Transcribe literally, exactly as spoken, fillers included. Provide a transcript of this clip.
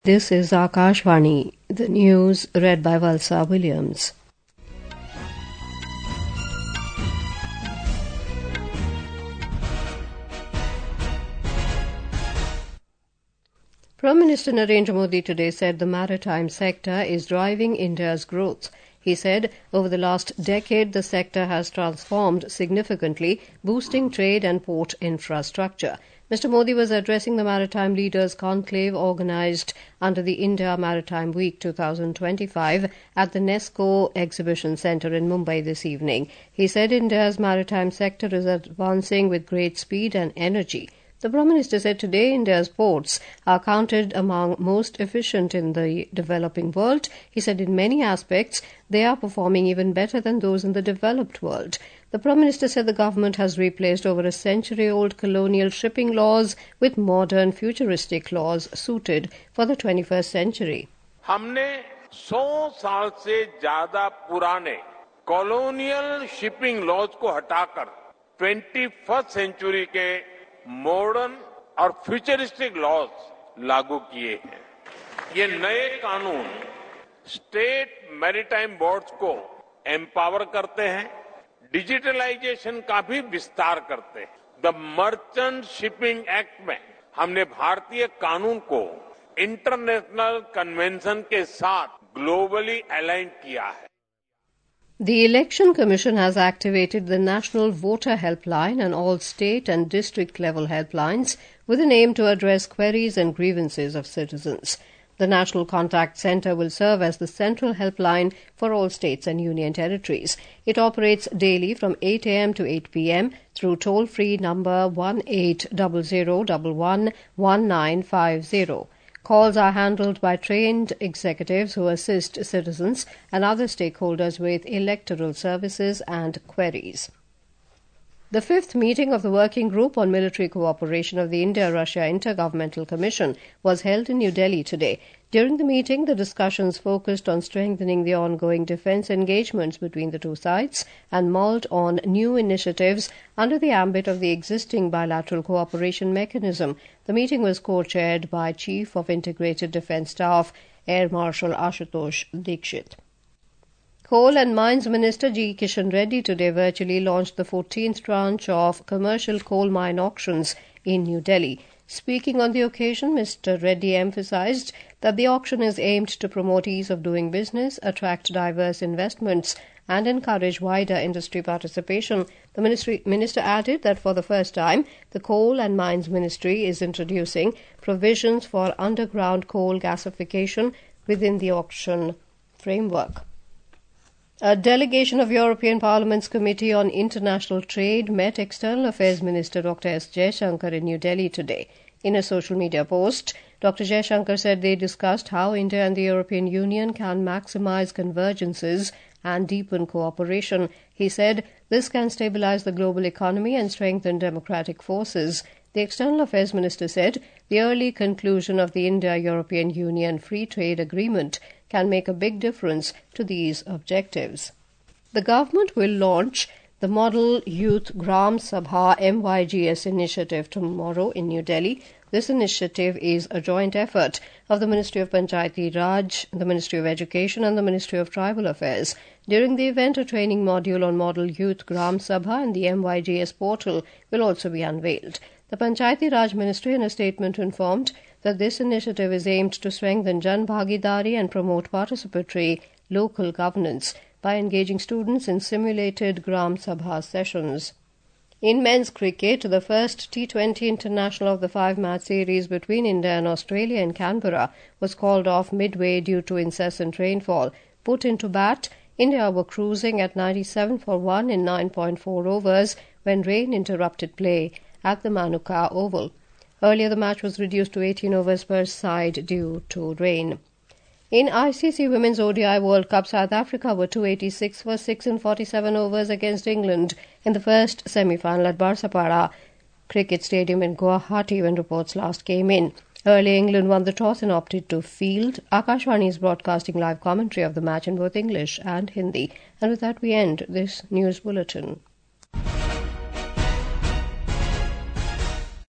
This is Akashvani, the news read by Valsa Williams. Prime Minister Narendra Modi today said the maritime sector is driving India's growth. He said, over the last decade, the sector has transformed significantly, boosting trade and port infrastructure. Mister Modi was addressing the Maritime Leaders Conclave organised under the India Maritime Week twenty twenty-five at the Nesco Exhibition Centre in Mumbai this evening. He said India's maritime sector is advancing with great speed and energy. The Prime Minister said today India's ports are counted among most efficient in the developing world. He said in many aspects they are performing even better than those in the developed world. The Prime Minister said the government has replaced over a century-old colonial shipping laws with modern futuristic laws suited for the twenty-first century. हमने सौ साल से ज्यादा पुराने colonial shipping laws को हटाकर twenty first century के modern और फ्यूचरिस्टिक लॉज लागू किए हैं। ये नए कानून स्टेट मैरीटाइम बोर्ड्स को एम्पावर करते हैं, डिजिटलाइजेशन का भी विस्तार करते हैं। द मर्चेंट शिपिंग एक्ट में हमने भारतीय कानून को इंटरनेशनल कन्वेंशन के साथ ग्लोबली अलाइन किया है। The Election Commission has activated the National Voter Helpline and all state and district level helplines with an aim to address queries and grievances of citizens. The National Contact Centre will serve as the central helpline for all states and union territories. It operates daily from eight a m to eight p m through toll-free number one eight zero zero one one one nine five zero. Calls are handled by trained executives who assist citizens and other stakeholders with electoral services and queries. The fifth meeting of the Working Group on Military Cooperation of the India-Russia Intergovernmental Commission was held in New Delhi today. During the meeting, the discussions focused on strengthening the ongoing defence engagements between the two sides and mulled on new initiatives under the ambit of the existing bilateral cooperation mechanism. The meeting was co-chaired by Chief of Integrated Defence Staff, Air Marshal Ashutosh Dikshit. Coal and Mines Minister G. Kishan Reddy today virtually launched the fourteenth tranche of commercial coal mine auctions in New Delhi. Speaking on the occasion, Mister Reddy emphasized that the auction is aimed to promote ease of doing business, attract diverse investments, and encourage wider industry participation. The ministry, minister added that for the first time, the Coal and Mines Ministry is introducing provisions for underground coal gasification within the auction framework. A delegation of European Parliament's Committee on International Trade met External Affairs Minister Doctor S. Jaishankar in New Delhi today. In a social media post, Doctor Jaishankar said they discussed how India and the European Union can maximize convergences and deepen cooperation. He said this can stabilize the global economy and strengthen democratic forces. The External Affairs Minister said the early conclusion of the India-European Union Free Trade Agreement can make a big difference to these objectives. The government will launch the Model Youth Gram Sabha M Y G S initiative tomorrow in New Delhi. This initiative is a joint effort of the Ministry of Panchayati Raj, the Ministry of Education and the Ministry of Tribal Affairs. During the event, a training module on Model Youth Gram Sabha and the M Y G S portal will also be unveiled. The Panchayati Raj Ministry in a statement informed that this initiative is aimed to strengthen Jan Bhagidari and promote participatory local governance by engaging students in simulated Gram Sabha sessions. In men's cricket, the first T twenty international of the five-match series between India and Australia in Canberra was called off midway due to incessant rainfall. Put into bat, India were cruising at ninety-seven for one in nine point four overs when rain interrupted play at the Manuka Oval. Earlier, the match was reduced to eighteen overs per side due to rain. In I C C Women's O D I World Cup, South Africa were two eighty-six for six in forty-seven overs against England in the first semi-final at Barsapara Cricket Stadium in Guwahati when reports last came in. Early England won the toss and opted to field. Akashvani is broadcasting live commentary of the match in both English and Hindi. And with that, we end this news bulletin.